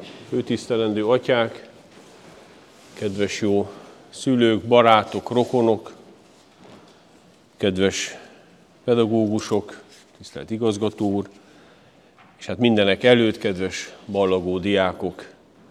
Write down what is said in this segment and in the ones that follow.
főtisztelendő atyák, kedves jó szülők, barátok, rokonok, kedves pedagógusok, tisztelt igazgató úr, és hát mindenek előtt, kedves ballagó diákok,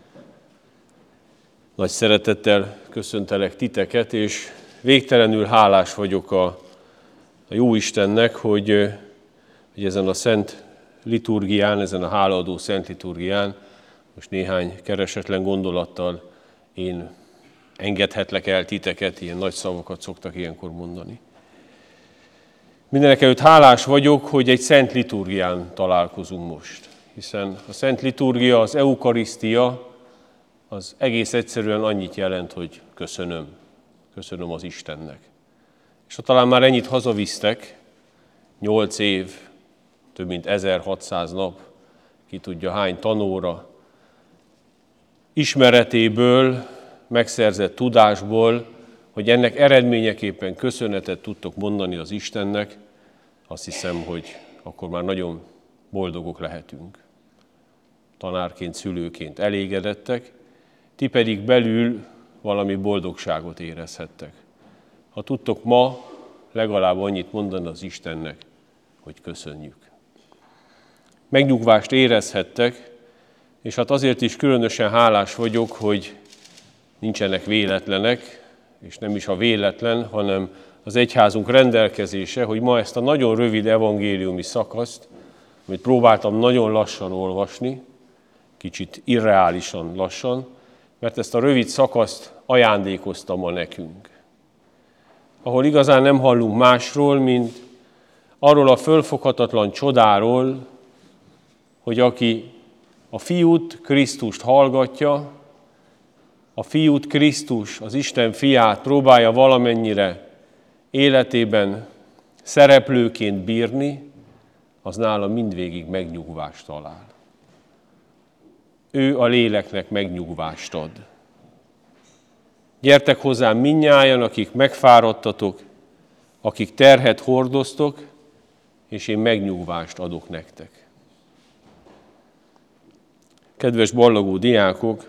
nagy szeretettel köszöntelek titeket, és végtelenül hálás vagyok a Jóistennek, hogy ezen a szent liturgián, ezen a hálaadó szent liturgián most néhány keresetlen gondolattal én engedhetlek el titeket, ilyen nagy szavakat szoktak ilyenkor mondani. Mindenekelőtt hálás vagyok, hogy egy szent liturgián találkozunk most, hiszen a szent liturgia, az eukarisztia, az egész egyszerűen annyit jelent, hogy köszönöm. Köszönöm az Istennek. És ha talán már ennyit hazavisztek, 8 év, több mint 1600 nap, ki tudja hány tanóra, ismeretéből, megszerzett tudásból, hogy ennek eredményeképpen köszönetet tudtok mondani az Istennek, azt hiszem, hogy akkor már nagyon boldogok lehetünk. Tanárként, szülőként elégedettek, ti pedig belül valami boldogságot érezhettek. Ha tudtok ma legalább annyit mondani az Istennek, hogy köszönjük. Megnyugvást érezhettek, és hát azért is különösen hálás vagyok, hogy nincsenek véletlenek, és nem is a véletlen, hanem az egyházunk rendelkezése, hogy ma ezt a nagyon rövid evangéliumi szakaszt, amit próbáltam nagyon lassan olvasni, kicsit irreálisan lassan, mert ezt a rövid szakaszt ajándékozta ma nekünk. Ahol igazán nem hallunk másról, mint arról a fölfoghatatlan csodáról, hogy aki a Fiút, Krisztust hallgatja, a Fiút, Krisztus, az Isten Fiát próbálja valamennyire életében szereplőként bírni, az nála mindvégig megnyugvást talál. Ő a léleknek megnyugvást ad. Gyertek hozzám mindnyájan, akik megfáradtatok, akik terhet hordoztok, és én megnyugvást adok nektek. Kedves ballagó diákok,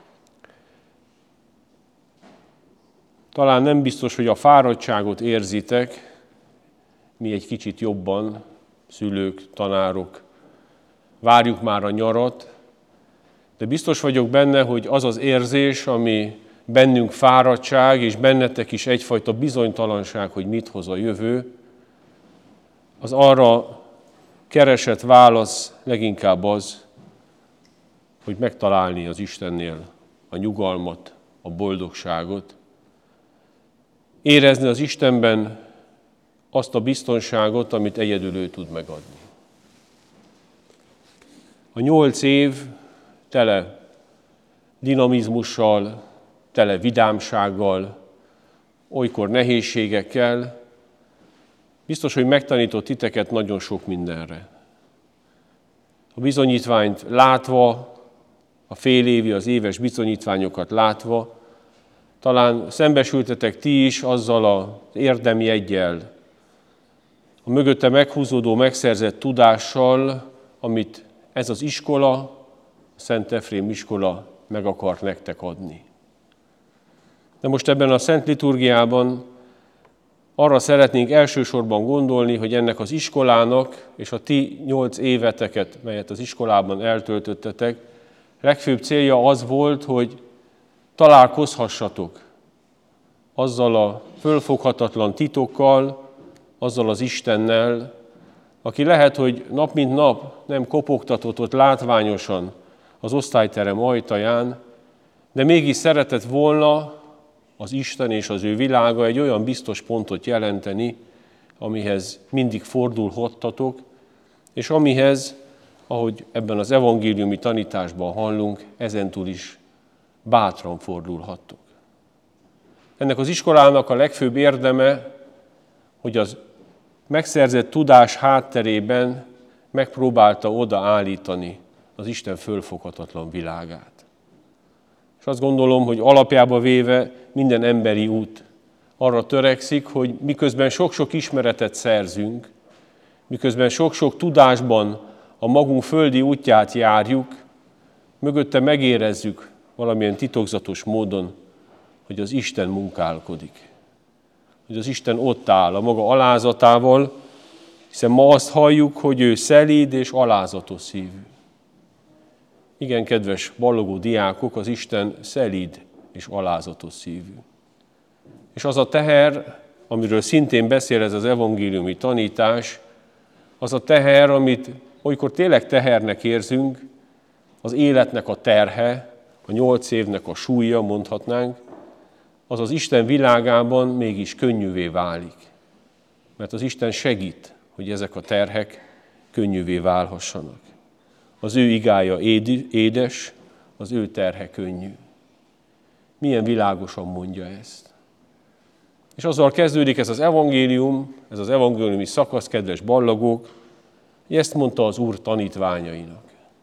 talán nem biztos, hogy a fáradtságot érzitek, mi egy kicsit jobban, szülők, tanárok, várjuk már a nyarat, de biztos vagyok benne, hogy az az érzés, ami bennünk fáradtság, és bennetek is egyfajta bizonytalanság, hogy mit hoz a jövő, az arra keresett válasz leginkább az, hogy megtalálni az Istennél a nyugalmat, a boldogságot, érezni az Istenben azt a biztonságot, amit egyedül ő tud megadni. A 8 év tele dinamizmussal, tele vidámsággal, olykor nehézségekkel, biztos, hogy megtanított titeket nagyon sok mindenre. A bizonyítványt látva, a félévi, az éves bizonyítványokat látva, talán szembesültetek ti is azzal az érdemjeggyel, a mögötte meghúzódó, megszerzett tudással, amit ez az iskola, a Szent Efrém iskola meg akart nektek adni. De most ebben a Szent Liturgiában arra szeretnénk elsősorban gondolni, hogy ennek az iskolának és a ti 8 éveteket, melyet az iskolában eltöltöttetek, legfőbb célja az volt, hogy találkozhassatok azzal a fölfoghatatlan titokkal, azzal az Istennel, aki lehet, hogy nap mint nap nem kopogtatott ott látványosan az osztályterem ajtaján, de mégis szeretett volna az Isten és az ő világa egy olyan biztos pontot jelenteni, amihez mindig fordulhattatok, és amihez, ahogy ebben az evangéliumi tanításban hallunk, ezentúl is bátran fordulhattok. Ennek az iskolának a legfőbb érdeme, hogy az megszerzett tudás hátterében megpróbálta odaállítani az Isten fölfoghatatlan világát. És azt gondolom, hogy alapjába véve minden emberi út arra törekszik, hogy miközben sok-sok ismeretet szerzünk, miközben sok-sok tudásban a magunk földi útját járjuk, mögötte megérezzük valamilyen titokzatos módon, hogy az Isten munkálkodik. Hogy az Isten ott áll a maga alázatával, hiszen ma azt halljuk, hogy ő szelíd és alázatos szívű. Igen, kedves ballogó diákok, az Isten szelíd és alázatos szívű. És az a teher, amiről szintén beszél ez az evangéliumi tanítás, az a teher, amit olykor tényleg tehernek érzünk, az életnek a terhe, a 8 évnek a súlya, mondhatnánk, az az Isten világában mégis könnyűvé válik. Mert az Isten segít, hogy ezek a terhek könnyűvé válhassanak. Az ő igája édes, az ő terhe könnyű. Milyen világosan mondja ezt. És azzal kezdődik ez az evangélium, ez az evangéliumi szakasz, kedves ballagók, hogy ezt mondta az Úr tanítványainak.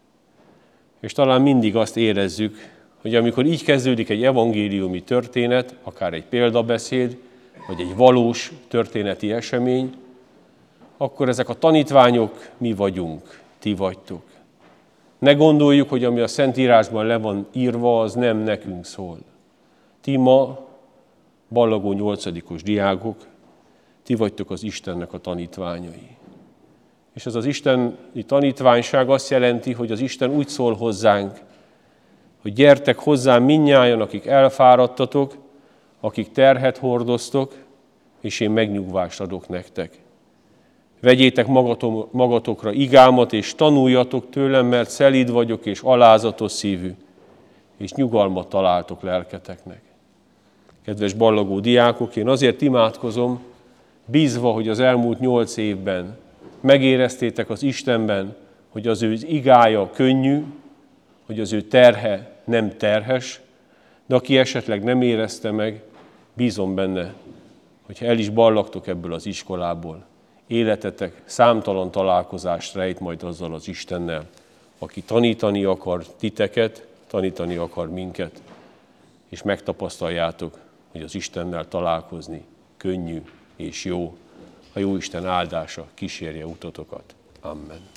És talán mindig azt érezzük, hogy amikor így kezdődik egy evangéliumi történet, akár egy példabeszéd, vagy egy valós történeti esemény, akkor ezek a tanítványok mi vagyunk, ti vagytok. Ne gondoljuk, hogy ami a Szentírásban le van írva, az nem nekünk szól. Ti ma, ballagó 8-os diákok, ti vagytok az Istennek a tanítványai. És ez az isteni tanítványság azt jelenti, hogy az Isten úgy szól hozzánk, hogy gyertek hozzám mindnyájan, akik elfáradtatok, akik terhet hordoztok, és én megnyugvást adok nektek. Vegyétek magatokra igámat, és tanuljatok tőlem, mert szelíd vagyok, és alázatos szívű, és nyugalmat találtok lelketeknek. Kedves ballagó diákok, én azért imádkozom, bízva, hogy az elmúlt 8 évben megéreztétek az Istenben, hogy az ő igája könnyű, hogy az ő terhe nem terhes, de aki esetleg nem érezte meg, bízom benne, hogyha el is ballagtok ebből az iskolából, életetek számtalan találkozást rejt majd azzal az Istennel, aki tanítani akar titeket, tanítani akar minket, és megtapasztaljátok, hogy az Istennel találkozni könnyű és jó. A Jóisten áldása kísérje utatokat. Amen.